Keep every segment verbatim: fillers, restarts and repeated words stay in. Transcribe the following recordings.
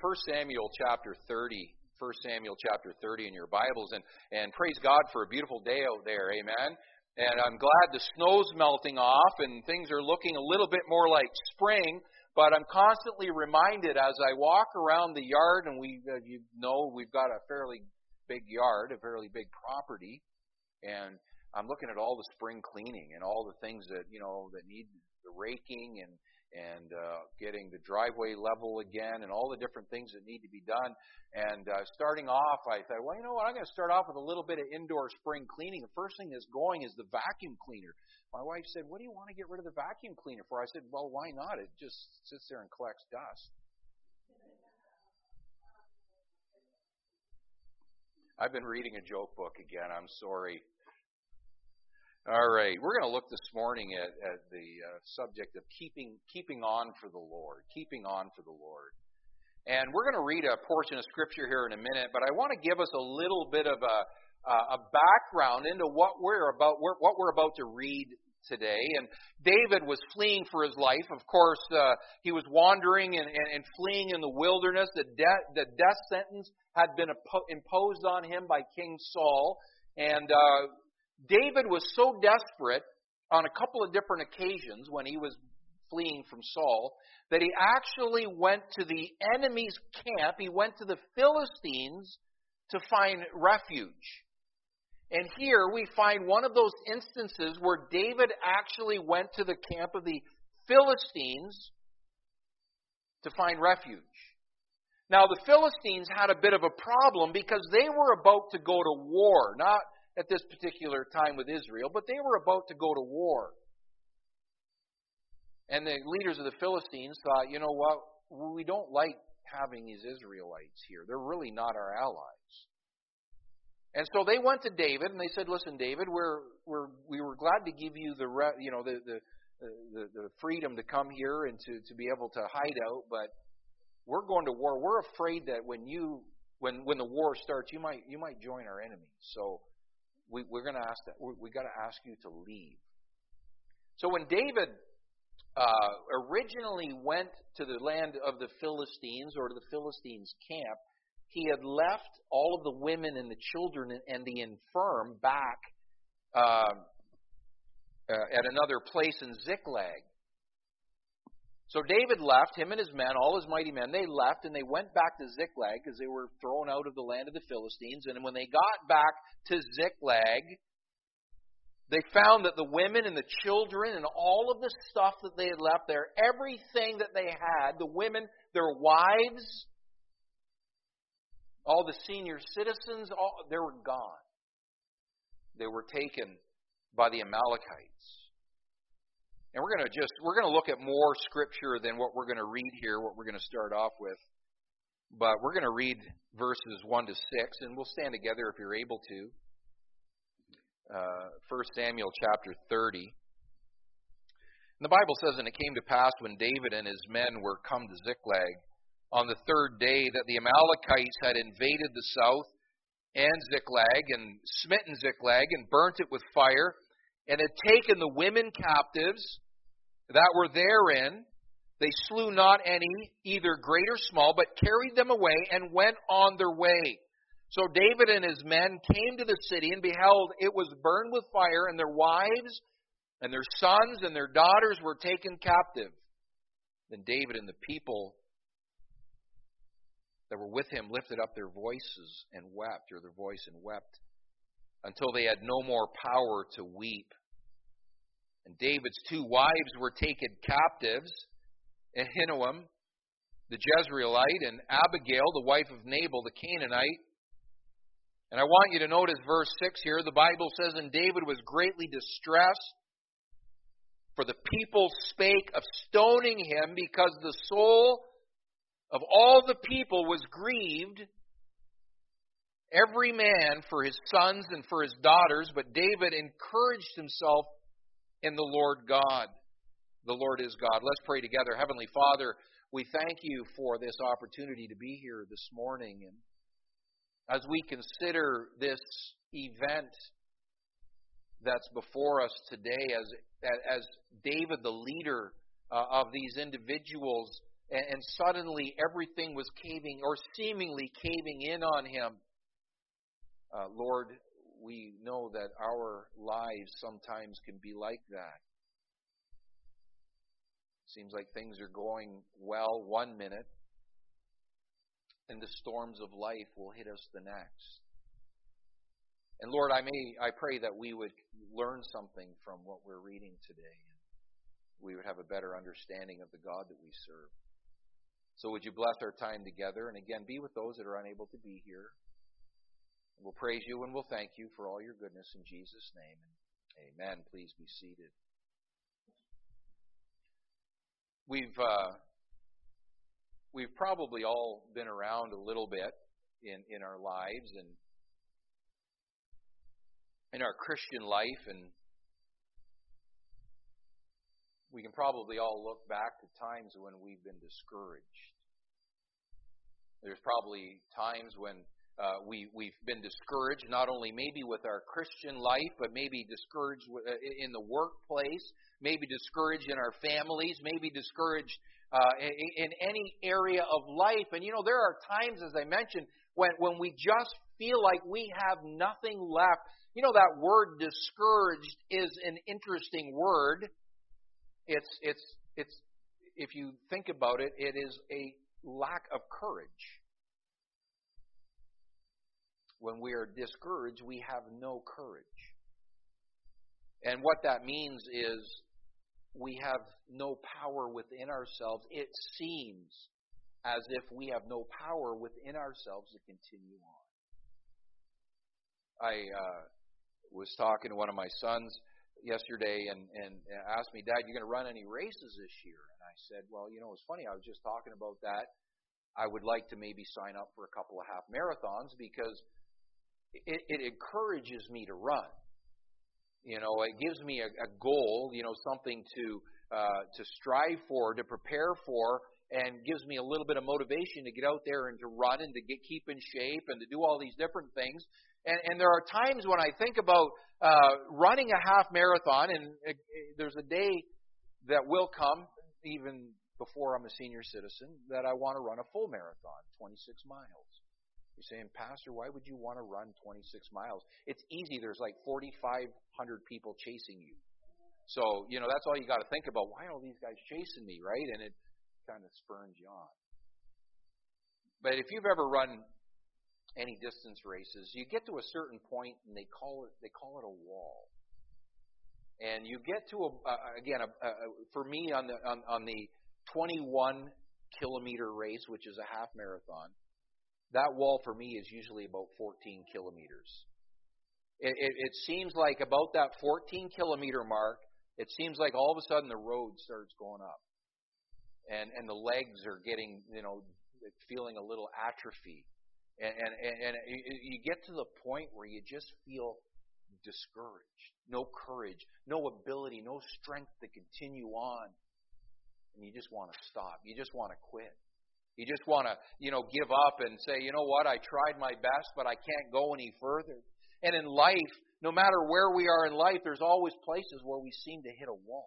First Samuel chapter thirty. First Samuel chapter thirty in your Bibles. And, and praise God for a beautiful day out there. Amen. And I'm glad the snow's melting off and things are looking a little bit more like spring. But I'm constantly reminded as I walk around the yard, and we, uh, you know, we've got a fairly big yard, a fairly big property, and I'm looking at all the spring cleaning and all the things that, you know, that need the raking and and uh, getting the driveway level again and all the different things that need to be done. And uh, starting off, I thought, well, you know what, I'm going to start off with a little bit of indoor spring cleaning. The first thing that's going is the vacuum cleaner. My wife said, what do you want to get rid of the vacuum cleaner for? I said, well, why not? It just sits there and collects dust. I've been reading a joke book again. I'm sorry. All right, we're going to look this morning at, at the uh, subject of keeping keeping on for the Lord, keeping on for the Lord. And we're going to read a portion of Scripture here in a minute, but I want to give us a little bit of a, a background into what we're about, what we're about to read today. And David was fleeing for his life. Of course, uh, he was wandering and, and, and fleeing in the wilderness. The, de- the death sentence had been imposed on him by King Saul, and uh, David was so desperate on a couple of different occasions when he was fleeing from Saul that he actually went to the enemy's camp. He went to the Philistines to find refuge. And here we find one of those instances where David actually went to the camp of the Philistines to find refuge. Now, the Philistines had a bit of a problem because they were about to go to war, not at this particular time with Israel, but they were about to go to war. And the leaders of the Philistines thought, you know what, we don't like having these Israelites here. They're really not our allies. And so they went to David and they said, listen, David, we're we're we were glad to give you the re, you know the the, the the freedom to come here and to, to be able to hide out, but we're going to war. We're afraid that when you when when the war starts, you might you might join our enemies. So We, we're going to ask that. We, we got to ask you to leave. So when David uh, originally went to the land of the Philistines or to the Philistines' camp, he had left all of the women and the children and the infirm back uh, uh, at another place in Ziklag. So David left, him and his men, all his mighty men, they left and they went back to Ziklag because they were thrown out of the land of the Philistines. And when they got back to Ziklag, they found that the women and the children and all of the stuff that they had left there, everything that they had, the women, their wives, all the senior citizens, all, they were gone. They were taken by the Amalekites. And we're going to just, we're going to look at more scripture than what we're going to read here, what we're going to start off with. But we're going to read verses one to six, and we'll stand together if you're able to. Uh, First Samuel chapter thirty. And the Bible says, and it came to pass when David and his men were come to Ziklag on the third day that the Amalekites had invaded the south and Ziklag and smitten Ziklag and burnt it with fire and had taken the women captives that were therein. They slew not any, either great or small, but carried them away and went on their way. So David and his men came to the city, and beheld, it was burned with fire, and their wives and their sons and their daughters were taken captive. Then David and the people that were with him lifted up their voices and wept, or their voice and wept, until they had no more power to weep. And David's two wives were taken captives, Ahinoam, the Jezreelite, and Abigail, the wife of Nabal, the Canaanite. And I want you to notice verse six here. The Bible says, and David was greatly distressed, for the people spake of stoning him, because the soul of all the people was grieved, every man for his sons and for his daughters. But David encouraged himself in the Lord God. The Lord is God. Let's pray together. Heavenly Father, we thank you for this opportunity to be here this morning. And as we consider this event that's before us today, as as David, the leader uh, of these individuals, and, and suddenly everything was caving or seemingly caving in on him. Uh, Lord, we know that our lives sometimes can be like that. Seems like things are going well one minute, and the storms of life will hit us the next. And Lord, I may I pray that we would learn something from what we're reading today, and we would have a better understanding of the God that we serve. So would you bless our time together, and again, be with those that are unable to be here. We'll praise you and we'll thank you for all your goodness in Jesus' name. Amen. Please be seated. We've uh, we've probably all been around a little bit in, in our lives and in our Christian life, and we can probably all look back to times when we've been discouraged. There's probably times when uh, we, we've been discouraged, not only maybe with our Christian life, but maybe discouraged in the workplace, maybe discouraged in our families, maybe discouraged uh, in, in any area of life. And you know, there are times, as I mentioned, when, when we just feel like we have nothing left. You know, that word discouraged is an interesting word. It's, it's, it's, if you think about it, it is a lack of courage. When we are discouraged, we have no courage. And what that means is we have no power within ourselves. It seems as if we have no power within ourselves to continue on. I uh, was talking to one of my sons yesterday and, and asked me, Dad, you going to run any races this year? And I said, well, you know, it's funny. I was just talking about that. I would like to maybe sign up for a couple of half marathons because it, it encourages me to run. You know, it gives me a, a goal, you know, something to uh, to strive for, to prepare for, and gives me a little bit of motivation to get out there and to run and to get keep in shape and to do all these different things. And, and there are times when I think about uh, running a half marathon, and uh, there's a day that will come, even before I'm a senior citizen, that I want to run a full marathon, twenty-six miles. You're saying, Pastor, why would you want to run twenty-six miles? It's easy. There's like forty-five hundred people chasing you. So, you know, that's all you got to think about. Why are all these guys chasing me, right? And it kind of spurns you on. But if you've ever run any distance races, you get to a certain point and they call it they call it a wall. And you get to a uh, again a, a, for me on the on, on the twenty-one kilometer race, which is a half marathon. That wall for me is usually about fourteen kilometers. It, it, it seems like about that fourteen kilometer mark, it seems like all of a sudden the road starts going up, and and the legs are getting, you know, feeling a little atrophy, and and and you get to the point where you just feel discouraged, no courage, no ability, no strength to continue on, and you just want to stop. You just want to quit. You just want to, you know, give up and say, you know what, I tried my best, but I can't go any further. And in life, no matter where we are in life, there's always places where we seem to hit a wall.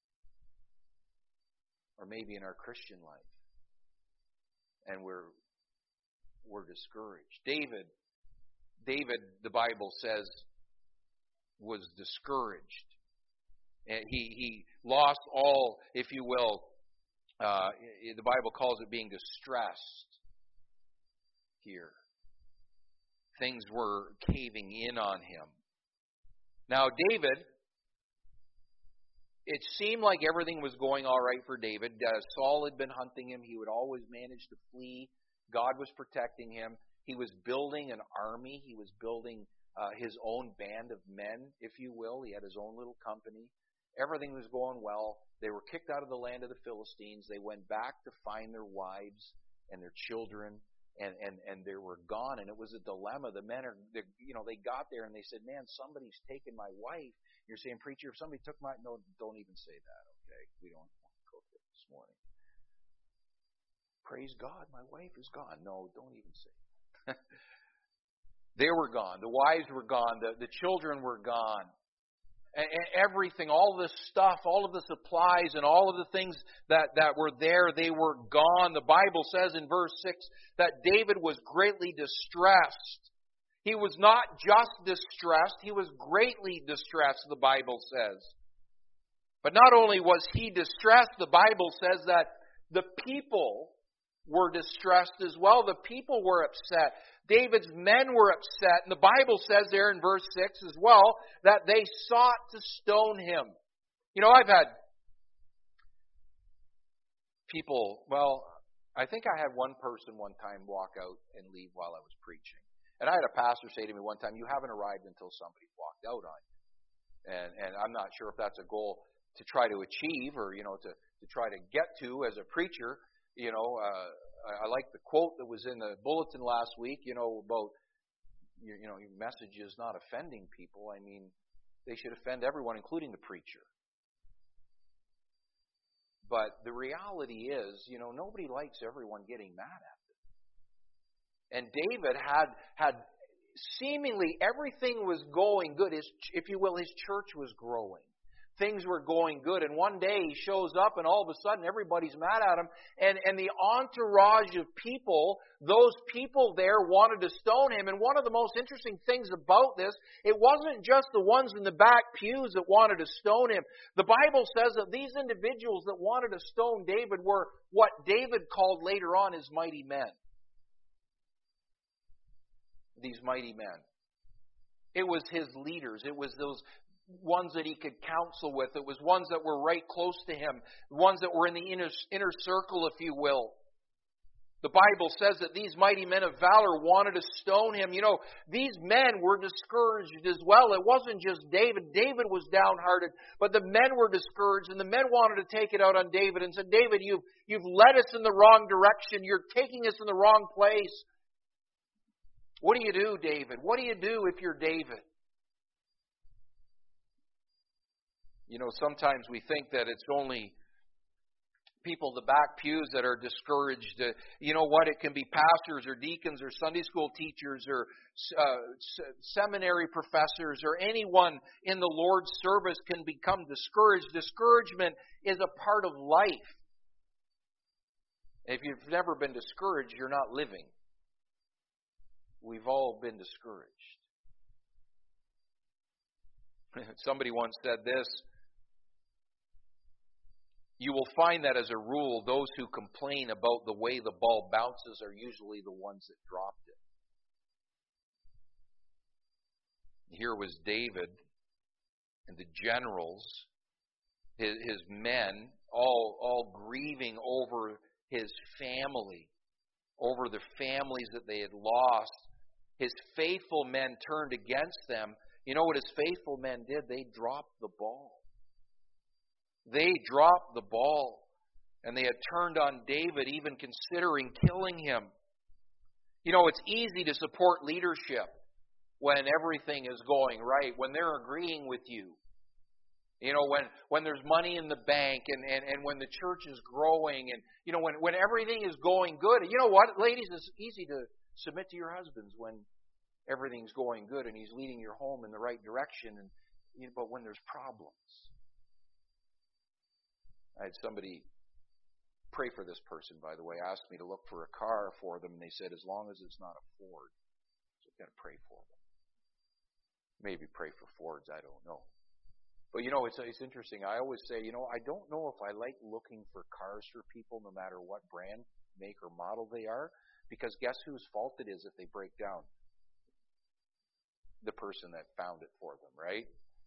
Or maybe in our Christian life. And we're we're discouraged. David, David, the Bible says, was discouraged. And he, he lost all, if you will, Uh, the Bible calls it being distressed here. Things were caving in on him. Now, David, it seemed like everything was going all right for David. Uh, Saul had been hunting him. He would always manage to flee. God was protecting him. He was building an army. He was building uh, his own band of men, if you will. He had his own little company. Everything was going well. They were kicked out of the land of the Philistines. They went back to find their wives and their children, and, and, and they were gone. And it was a dilemma. The men are, you know, they got there and they said, man, somebody's taken my wife. You're saying, preacher, if somebody took my, no, don't even say that, okay? We don't want to go there this morning. Praise God, my wife is gone. No, don't even say that. They were gone. The wives were gone. The, the children were gone. everything, all this stuff, all of the supplies and all of the things that, that were there, they were gone. The Bible says in verse six that David was greatly distressed. He was not just distressed, he was greatly distressed, the Bible says. But not only was he distressed, the Bible says that the people were distressed as well. The people were upset. David's men were upset. And the Bible says there in verse six as well that they sought to stone him. You know, I've had people, well, I think I had one person one time walk out and leave while I was preaching. And I had a pastor say to me one time, you haven't arrived until somebody's walked out on you. And, and I'm not sure if that's a goal to try to achieve or, you know, to, to try to get to as a preacher. You know, uh, I, I like the quote that was in the bulletin last week, you know, about, you, you know, your message is not offending people. I mean, they should offend everyone, including the preacher. But the reality is, you know, nobody likes everyone getting mad at them. And David had had seemingly everything was going good. His, if you will, his church was growing. Things were going good. And one day he shows up and all of a sudden everybody's mad at him. And, and the entourage of people, those people there wanted to stone him. And one of the most interesting things about this, it wasn't just the ones in the back pews that wanted to stone him. The Bible says that these individuals that wanted to stone David were what David called later on his mighty men. These mighty men. It was his leaders. It was those ones that he could counsel with. It was ones that were right close to him. Ones that were in the inner, inner circle, if you will. The Bible says that these mighty men of valor wanted to stone him. You know, these men were discouraged as well. It wasn't just David. David was downhearted, but the men were discouraged, and the men wanted to take it out on David and said, David, you've, you've led us in the wrong direction. You're taking us in the wrong place. What do you do, David? What do you do if you're David? You know, sometimes we think that it's only people in the back pews that are discouraged. Uh, you know what? It can be pastors or deacons or Sunday school teachers or uh, seminary professors or anyone in the Lord's service can become discouraged. Discouragement is a part of life. If you've never been discouraged, you're not living. We've all been discouraged. Somebody once said this, you will find that as a rule, those who complain about the way the ball bounces are usually the ones that dropped it. Here was David and the generals, his, his men, all, all grieving over his family, over the families that they had lost. His faithful men turned against them. You know what his faithful men did? They dropped the ball. They dropped the ball. And they had turned on David, even considering killing him. You know, it's easy to support leadership when everything is going right, when they're agreeing with you. You know, when, when there's money in the bank and, and, and when the church is growing and, you know, when, when everything is going good. You know what, ladies, it's easy to submit to your husbands when everything's going good and he's leading your home in the right direction. And you know, but when there's problems. I had somebody pray for this person, by the way, asked me to look for a car for them, and they said, as long as it's not a Ford. So I've got to pray for them. Maybe pray for Fords, I don't know. But, you know, it's it's interesting. I always say, you know, I don't know if I like looking for cars for people no matter what brand, make, or model they are, because guess whose fault it is if they break down? The person that found it for them, right?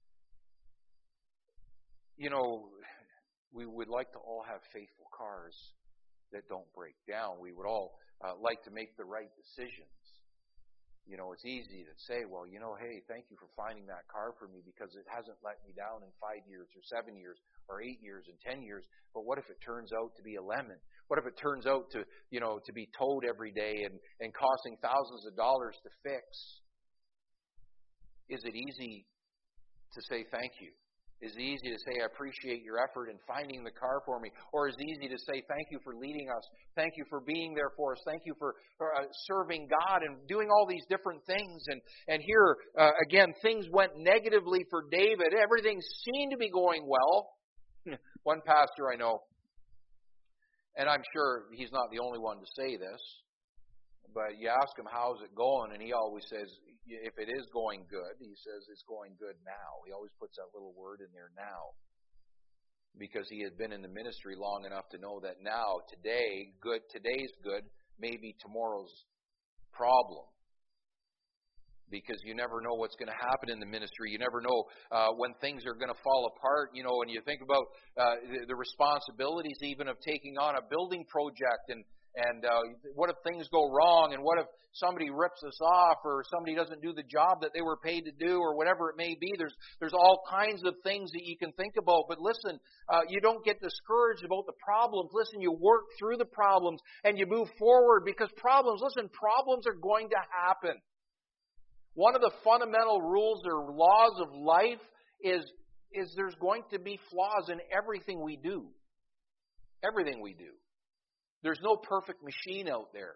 You know, we would like to all have faithful cars that don't break down. We would all uh, like to make the right decisions. You know, it's easy to say, well, you know, hey, thank you for finding that car for me because it hasn't let me down in five years or seven years or eight years and ten years. But what if it turns out to be a lemon? What if it turns out to, you know, to be towed every day and, and costing thousands of dollars to fix? Is it easy to say thank you? Is it easy to say, I appreciate your effort in finding the car for me? Or is it easy to say, thank you for leading us. Thank you for being there for us. Thank you for, for uh, serving God and doing all these different things. And, and here, uh, again, things went negatively for David. Everything seemed to be going well. One pastor I know, and I'm sure he's not the only one to say this, but you ask him, how's it going? And he always says, if it is going good, he says it's going good now. He always puts that little word in there, now. Because he had been in the ministry long enough to know that now, today, good, today's good, may be tomorrow's problem. Because you never know what's going to happen in the ministry. You never know uh, when things are going to fall apart. You know, when you think about uh, the, the responsibilities even of taking on a building project, and and uh, what if things go wrong, and what if somebody rips us off, or somebody doesn't do the job that they were paid to do, or whatever it may be. There's there's all kinds of things that you can think about. But listen, uh, you don't get discouraged about the problems. Listen, you work through the problems and you move forward, because problems, listen, problems are going to happen. One of the fundamental rules or laws of life is, is there's going to be flaws in everything we do. Everything we do. There's no perfect machine out there.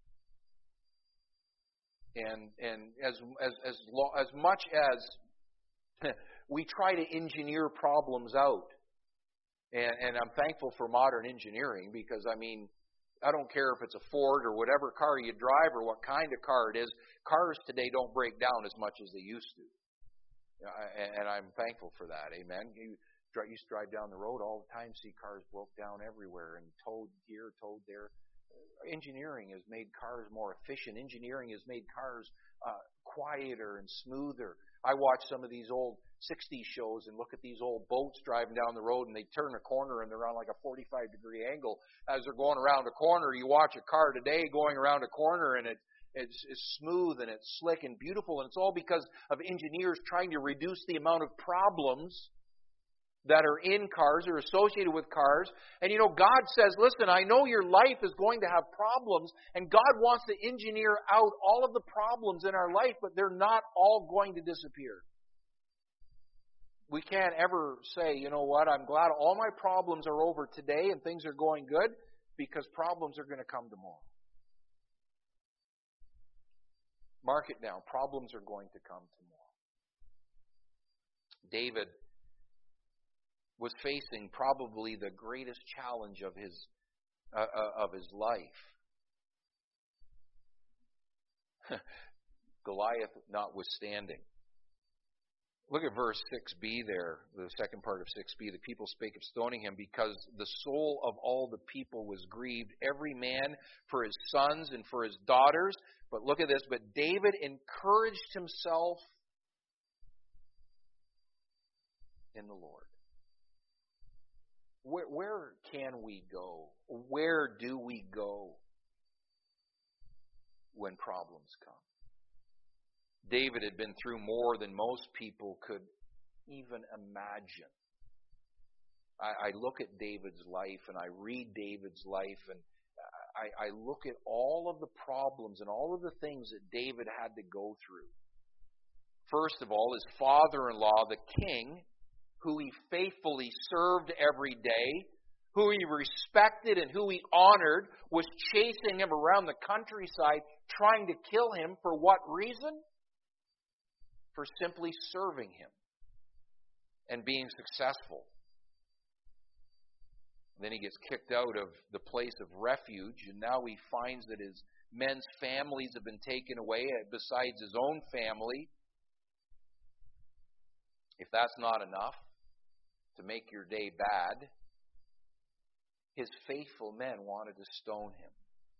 And and as as as lo- as much as we try to engineer problems out, and, and I'm thankful for modern engineering, because I mean, I don't care if it's a Ford or whatever car you drive or what kind of car it is. Cars today don't break down as much as they used to, and I'm thankful for that. Amen. You used to drive down the road all the time, see cars broke down everywhere and towed here, towed there. Engineering has made cars more efficient. Engineering has made cars uh, quieter and smoother. I watch some of these old sixties shows and look at these old boats driving down the road, and they turn a corner and they're on like a forty-five degree angle as they're going around a corner. You watch a car today going around a corner, and it it's, it's smooth and it's slick and beautiful, and it's all because of engineers trying to reduce the amount of problems that are in cars or associated with cars. And you know, God says, listen, I know your life is going to have problems, and God wants to engineer out all of the problems in our life, but they're not all going to disappear. We can't ever say, you know what, I'm glad all my problems are over today and things are going good, because problems are going to come tomorrow. Mark it down. Problems are going to come tomorrow. David was facing probably the greatest challenge of his uh, of his life. Goliath notwithstanding. Look at verse six b there, the second part of six b. The people spake of stoning him, because the soul of all the people was grieved, every man for his sons and for his daughters. But look at this, but David encouraged himself in the Lord. Where, where can we go? Where do we go when problems come? David had been through more than most people could even imagine. I, I look at David's life, and I read David's life, and I, I look at all of the problems and all of the things that David had to go through. First of all, his father-in-law, the king, who he faithfully served every day, who he respected and who he honored, was chasing him around the countryside, trying to kill him. For what reason? For simply serving him and being successful. Then he gets kicked out of the place of refuge, and now he finds that his men's families have been taken away, besides his own family. If that's not enough to make your day bad, his faithful men wanted to stone him.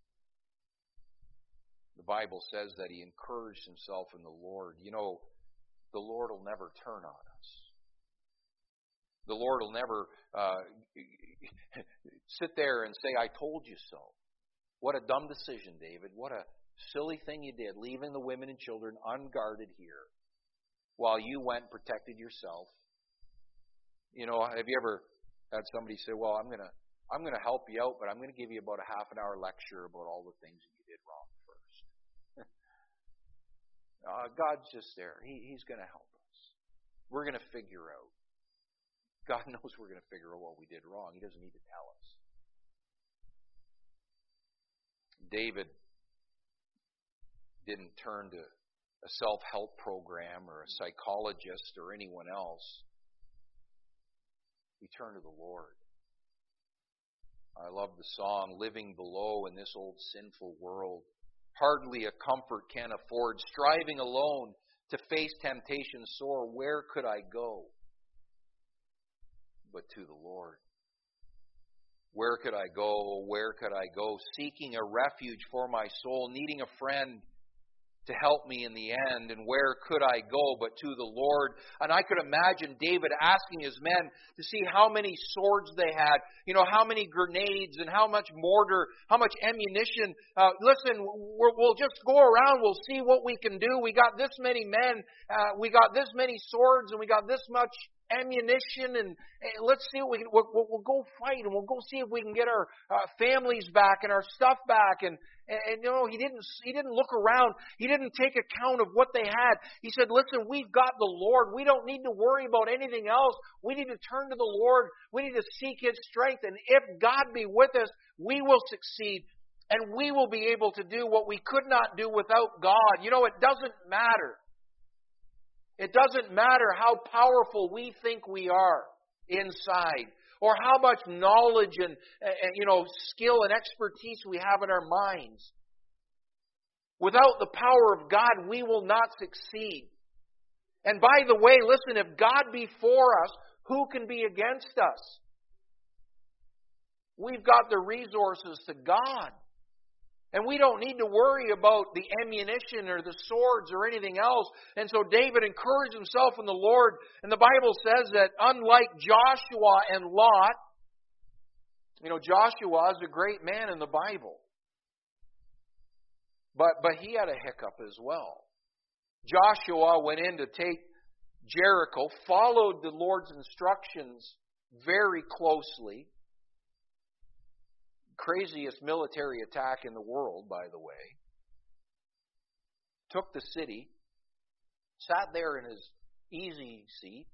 The Bible says that he encouraged himself in the Lord. You know, the Lord will never turn on us. The Lord will never uh, sit there and say, I told you so. What a dumb decision, David. What a silly thing you did, leaving the women and children unguarded here while you went and protected yourself. You know, have you ever had somebody say, well, I'm going to I'm going to help you out, but I'm going to give you about a half an hour lecture about all the things that you did wrong first. uh, God's just there. He, he's going to help us. We're going to figure out. God knows we're going to figure out what we did wrong. He doesn't need to tell us. David didn't turn to a self-help program or a psychologist or anyone else. He turned to the Lord. I love the song, "Living below in this old sinful world. Hardly a comfort can afford. Striving alone to face temptation sore. Where could I go but to the Lord? Where could I go? Where could I go? Seeking a refuge for my soul. Needing a friend to help me in the end. And where could I go but to the Lord?" And I could imagine David asking his men to see how many swords they had, you know, how many grenades and how much mortar, how much ammunition. Uh, listen, we're, we'll just go around. We'll see what we can do. We got this many men. Uh, we got this many swords and we got this much ammunition, and, and let's see what we can. We'll, we'll go fight, and we'll go see if we can get our uh, families back and our stuff back. And, and, and you know, he didn't. He didn't look around. He didn't take account of what they had. He said, "Listen, we've got the Lord. We don't need to worry about anything else. We need to turn to the Lord. We need to seek His strength. And if God be with us, we will succeed, and we will be able to do what we could not do without God." You know, it doesn't matter. It doesn't matter how powerful we think we are inside, or how much knowledge and, and you know skill and expertise we have in our minds. Without the power of God, we will not succeed. And by the way, listen, if God be for us, who can be against us? We've got the resources to God. And we don't need to worry about the ammunition or the swords or anything else. And so David encouraged himself in the Lord. And the Bible says that unlike Joshua and Lot, you know, Joshua is a great man in the Bible. But, but he had a hiccup as well. Joshua went in to take Jericho, followed the Lord's instructions very closely. Craziest military attack in the world, by the way. Took the city, sat there in his easy seat.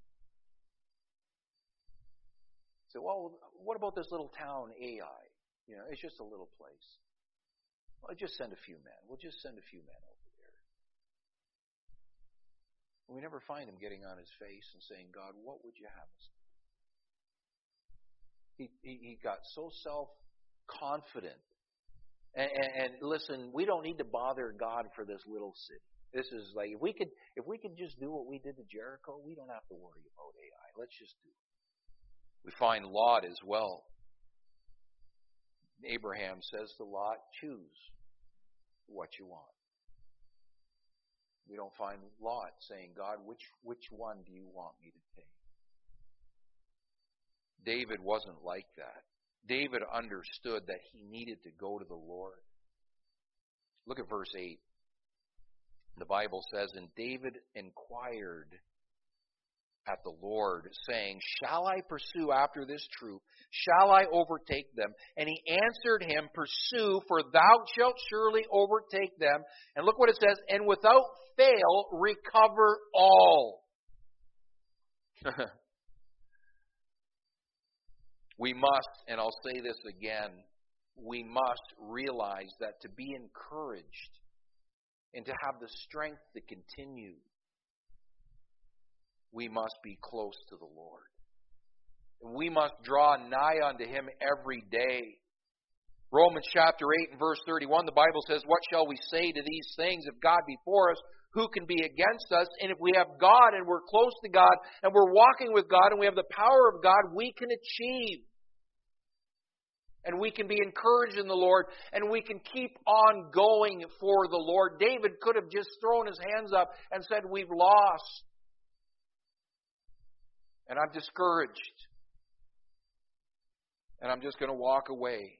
Said, "Well, what about this little town, Ai? You know, it's just a little place. Well, just send a few men. We'll just send a few men over there." We never find him getting on his face and saying, "God, what would you have us do?" He, he, he got so self confident. And, and, and listen, we don't need to bother God for this little city. This is like, if we could if we could just do what we did to Jericho, we don't have to worry about Ai. Let's just do it. We find Lot as well. Abraham says to Lot, "Choose what you want." We don't find Lot saying, "God, which which one do you want me to take?" David wasn't like that. David understood that he needed to go to the Lord. Look at verse eight. The Bible says, "And David inquired at the Lord, saying, Shall I pursue after this troop? Shall I overtake them? And he answered him, Pursue, for thou shalt surely overtake them." And look what it says, "And without fail recover all." We must, and I'll say this again, we must realize that to be encouraged and to have the strength to continue, we must be close to the Lord. And we must draw nigh unto Him every day. Romans chapter eight and verse thirty-one, the Bible says, "What shall we say to these things? If God be for us, who can be against us?" And if we have God and we're close to God and we're walking with God and we have the power of God, we can achieve. And we can be encouraged in the Lord, and we can keep on going for the Lord. David could have just thrown his hands up and said, "We've lost, and I'm discouraged, and I'm just going to walk away."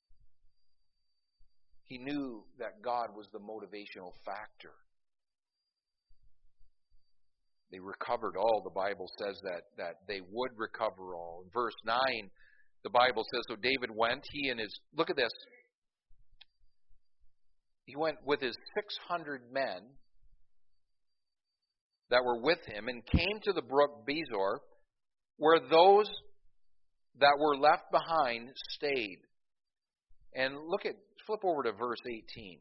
He knew that God was the motivational factor. They recovered all. The Bible says that, that they would recover all. In verse nine, the Bible says, so David went, he and his, look at this. He went with his six hundred men that were with him and came to the brook Bezor, where those that were left behind stayed. And look at, flip over to verse eighteen.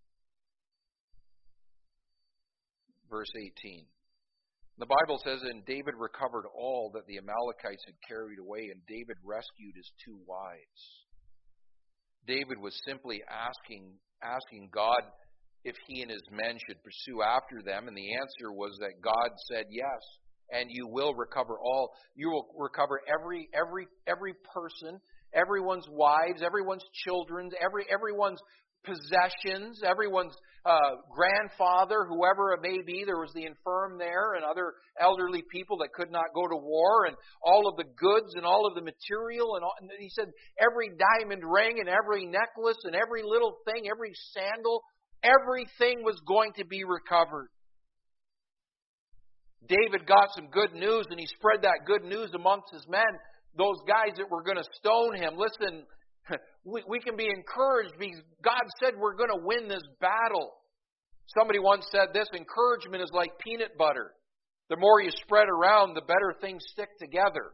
Verse eighteen. The Bible says, and David recovered all that the Amalekites had carried away, and David rescued his two wives. David was simply asking, asking God if he and his men should pursue after them, and the answer was that God said yes, and you will recover all. You will recover every every every person, everyone's wives, everyone's children, every everyone's possessions, everyone's uh, grandfather, whoever it may be. There was the infirm there and other elderly people that could not go to war, and all of the goods and all of the material. And, all, and he said every diamond ring and every necklace and every little thing, every sandal, everything was going to be recovered. David got some good news, and he spread that good news amongst his men, those guys that were going to stone him. Listen, we, we can be encouraged because God said we're going to win this battle. Somebody once said this, encouragement is like peanut butter. The more you spread around, the better things stick together.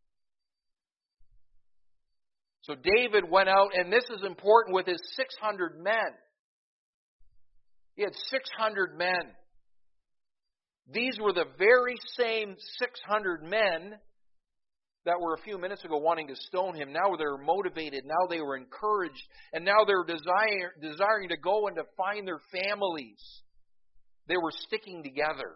So David went out, and this is important, with his six hundred men. He had six hundred men. These were the very same six hundred men that were a few minutes ago wanting to stone him. Now they were motivated. Now they were encouraged. And now they were desire, desiring to go and to find their families. They were sticking together.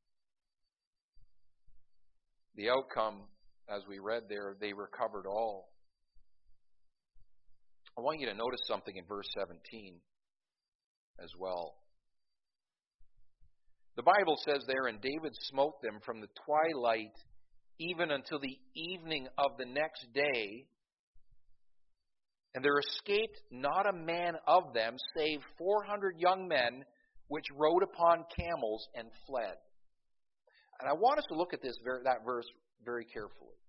The outcome, as we read there, they recovered all. I want you to notice something in verse seventeen as well. The Bible says there, and David smote them from the twilight even until the evening of the next day, and there escaped not a man of them, save four hundred young men, which rode upon camels and fled. And I want us to look at this that verse very carefully.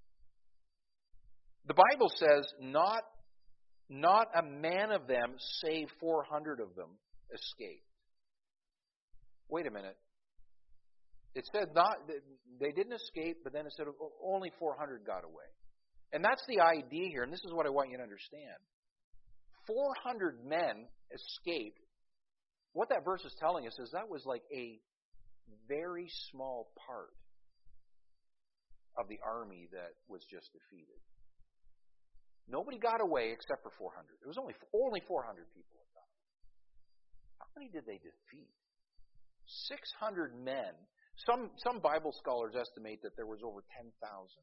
The Bible says, not, not a man of them, save four hundred of them, escaped. Wait a minute. It said not they didn't escape, but then it said only four hundred got away. And that's the idea here, and this is what I want you to understand. four hundred men escaped. What that verse is telling us is that was like a very small part of the army that was just defeated. Nobody got away except for four hundred. It was only only four hundred people that got away. How many did they defeat? six hundred men. Some some Bible scholars estimate that there was over ten thousand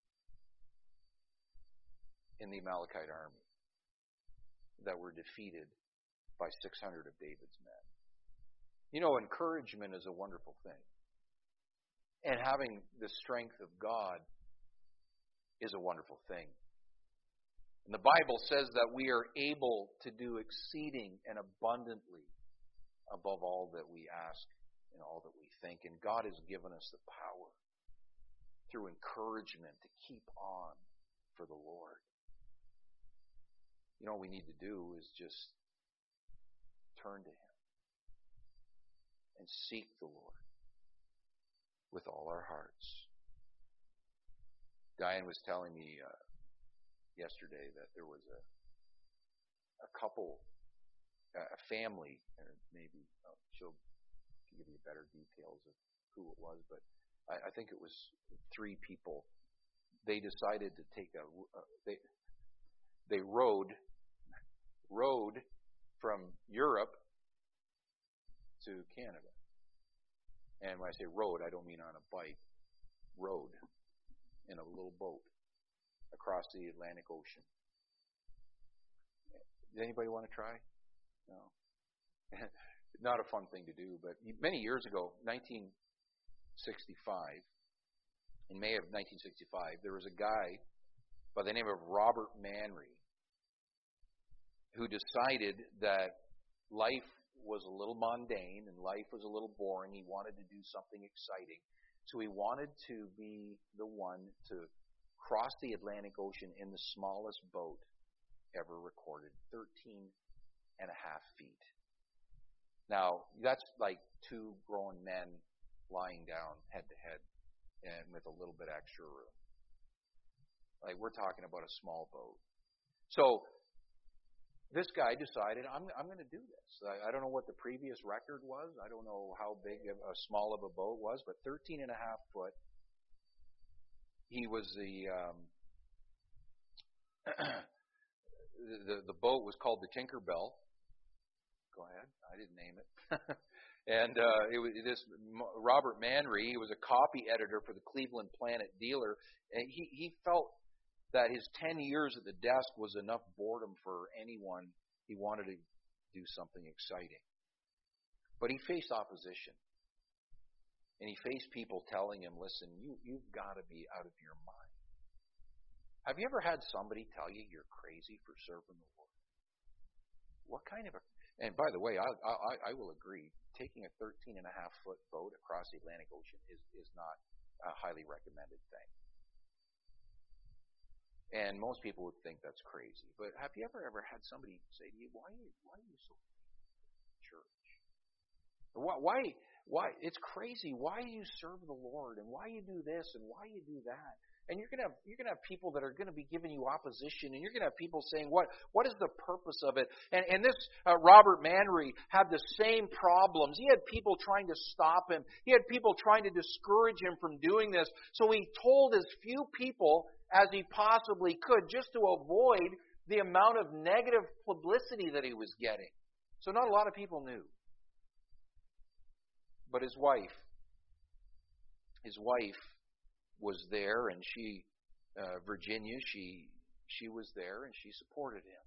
in the Amalekite army that were defeated by six hundred of David's men. You know, encouragement is a wonderful thing. And having the strength of God is a wonderful thing. And the Bible says that we are able to do exceeding and abundantly above all that we ask and all that we think. And God has given us the power through encouragement to keep on for the Lord. You know, what we need to do is just turn to Him and seek the Lord with all our hearts. Diane was telling me uh, yesterday that there was a a couple, a family, or maybe uh, she'll give you better details of who it was, but I, I think it was three people. They decided to take a uh, they they rode rode from Europe to Canada. And when I say rode, I don't mean on a bike. Rode in a little boat across the Atlantic Ocean. Does anybody want to try? No. Not a fun thing to do, but many years ago, nineteen sixty-five, in May of nineteen sixty-five, there was a guy by the name of Robert Manry who decided that life was a little mundane and life was a little boring. He wanted to do something exciting. So he wanted to be the one to cross the Atlantic Ocean in the smallest boat ever recorded, thirteen and a half feet. Now, that's like two grown men lying down head to head. and with a little bit extra room. Like, we're talking about a small boat. So this guy decided, I'm, I'm going to do this. I, I don't know what the previous record was. I don't know how big of a small of a boat was, but thirteen and a half foot. He was the, um, the, the boat was called the Tinkerbell. Go ahead. I didn't name it. And uh, it was this Robert Manry. He was a copy editor for the Cleveland Planet Dealer, and he, he felt that his ten years at the desk was enough boredom for anyone. He wanted to do something exciting. But he faced opposition. And he faced people telling him, listen, you, you've got to be out of your mind. Have you ever had somebody tell you you're crazy for serving the Lord? What kind of a... And by the way, I, I, I will agree, taking a thirteen and a half foot boat across the Atlantic Ocean is, is not a highly recommended thing. And most people would think that's crazy. But have you ever ever had somebody say to you, why are you, why are you so church? Why, why, why, it's crazy. Why do you serve the Lord? And why you do this? And why you do that? And you're going to have, you're going to have people that are going to be giving you opposition. And you're going to have people saying, what, what is the purpose of it? And, and this uh, Robert Manry had the same problems. He had people trying to stop him. He had people trying to discourage him from doing this. So he told as few people as he possibly could, just to avoid the amount of negative publicity that he was getting. So not a lot of people knew. But his wife, his wife was there, and she, uh, Virginia, she she was there, and she supported him.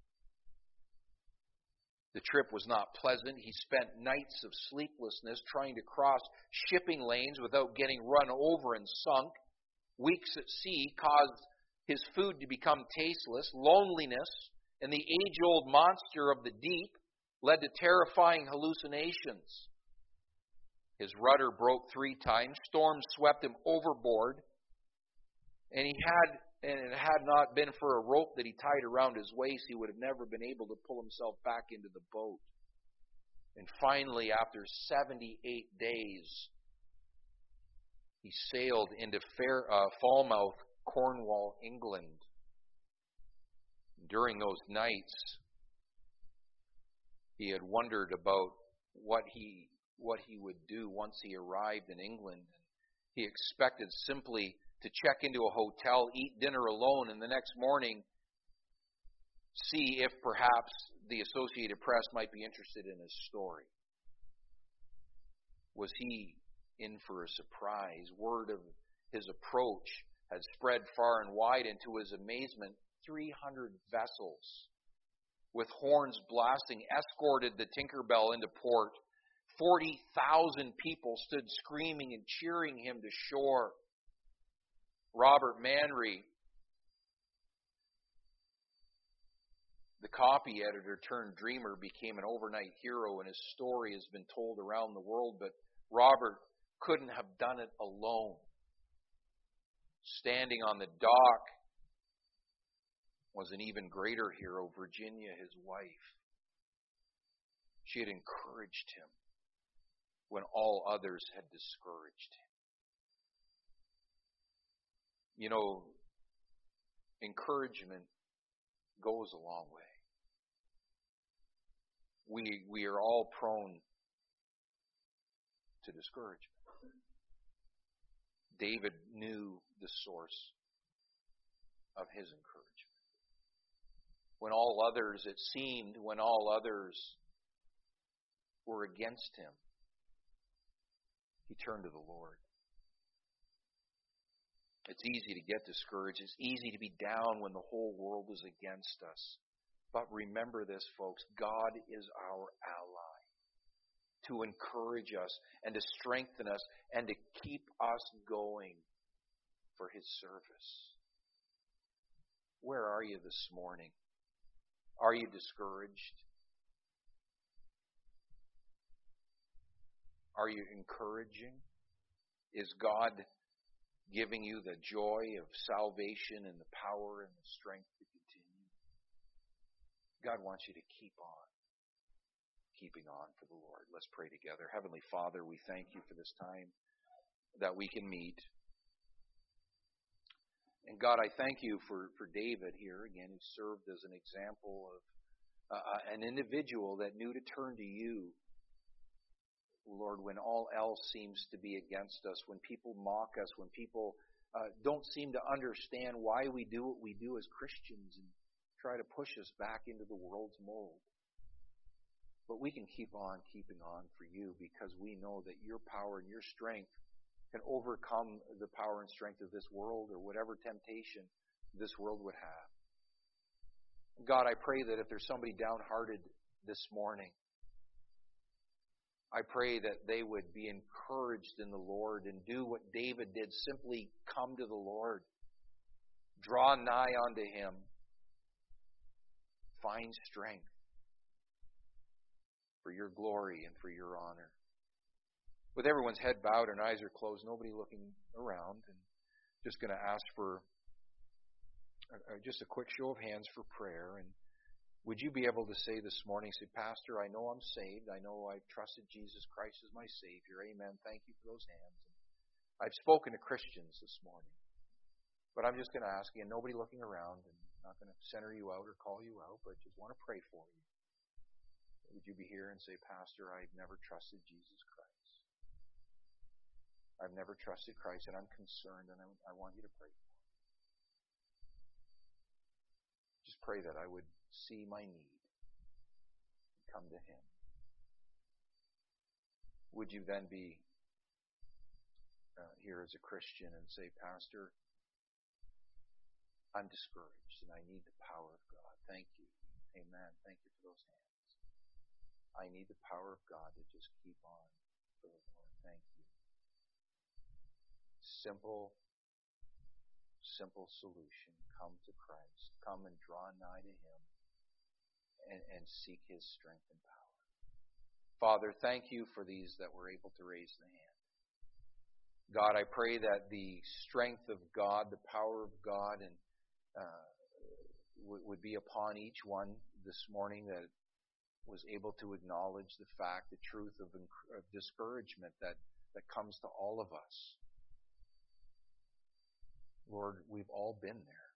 The trip was not pleasant. He spent nights of sleeplessness trying to cross shipping lanes without getting run over and sunk. Weeks at sea caused his food to become tasteless. Loneliness and the age-old monster of the deep led to terrifying hallucinations. His rudder broke three times. Storms swept him overboard. And he had, and it had not been for a rope that he tied around his waist, he would have never been able to pull himself back into the boat. And finally, after seventy-eight days, he sailed into Fair, uh, Falmouth, Cornwall, England. During those nights, he had wondered about what he what he would do once he arrived in England. He expected simply to check into a hotel, eat dinner alone, and the next morning see if perhaps the Associated Press might be interested in his story. Was he in for a surprise? Word of his approach had spread far and wide, and to his amazement, three hundred vessels with horns blasting escorted the Tinkerbell into port. forty thousand people stood screaming and cheering him to shore. Robert Manry, the copy editor turned dreamer, became an overnight hero, and his story has been told around the world, but Robert couldn't have done it alone. Standing on the dock was an even greater hero, Virginia, his wife. She had encouraged him when all others had discouraged him. You know, encouragement goes a long way. We we are all prone to discouragement. David knew the source of his encouragement. When all others, it seemed, when all others were against him, he turned to the Lord. It's easy to get discouraged. It's easy to be down when the whole world is against us. But remember this, folks. God is our ally to encourage us and to strengthen us and to keep us going for His service. Where are you this morning? Are you discouraged? Are you encouraging? Is God giving you the joy of salvation and the power and the strength to continue? God wants you to keep on, keeping on for the Lord. Let's pray together. Heavenly Father, we thank you for this time that we can meet. And God, I thank you for, for David here, again, who served as an example of uh, an individual that knew to turn to you, Lord, when all else seems to be against us, when people mock us, when people uh, don't seem to understand why we do what we do as Christians and try to push us back into the world's mold. But we can keep on keeping on for you because we know that your power and your strength can overcome the power and strength of this world or whatever temptation this world would have. God, I pray that if there's somebody downhearted this morning, I pray that they would be encouraged in the Lord and do what David did, simply come to the Lord, draw nigh unto Him, find strength for your glory and for your honor. With everyone's head bowed and eyes are closed, nobody looking around, and just going to ask for uh, just a quick show of hands for prayer. And would you be able to say this morning, say, Pastor, I know I'm saved. I know I've trusted Jesus Christ as my Savior. Amen. Thank you for those hands. And I've spoken to Christians this morning. But I'm just going to ask you, and nobody looking around, and I'm not going to center you out or call you out, but just want to pray for you. Would you be here and say, Pastor, I've never trusted Jesus Christ. I've never trusted Christ, and I'm concerned, and I, I want you to pray for me. Just pray that I would see my need and come to Him. Would you then be uh, here as a Christian and say, Pastor, I'm discouraged, and I need the power of God. Thank you. Amen. Thank you for those hands. I need the power of God to just keep on for the Lord. Thank you. Simple, simple solution. Come to Christ. Come and draw nigh to Him and, and seek His strength and power. Father, thank you for these that were able to raise the hand. God, I pray that the strength of God, the power of God, and uh, w- would be upon each one this morning that was able to acknowledge the fact, the truth of, of discouragement that, that comes to all of us. Lord, we've all been there.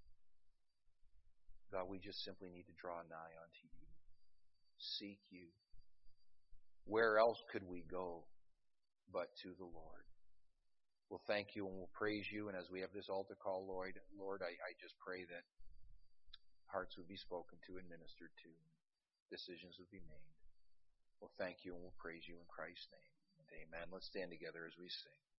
God, we just simply need to draw nigh unto you. Seek you. Where else could we go but to the Lord? We'll thank you and we'll praise you. And as we have this altar call, Lord, Lord, I, I just pray that hearts would be spoken to and ministered to. Decisions would be made. We'll thank you and we'll praise you in Christ's name. And amen. Let's stand together as we sing.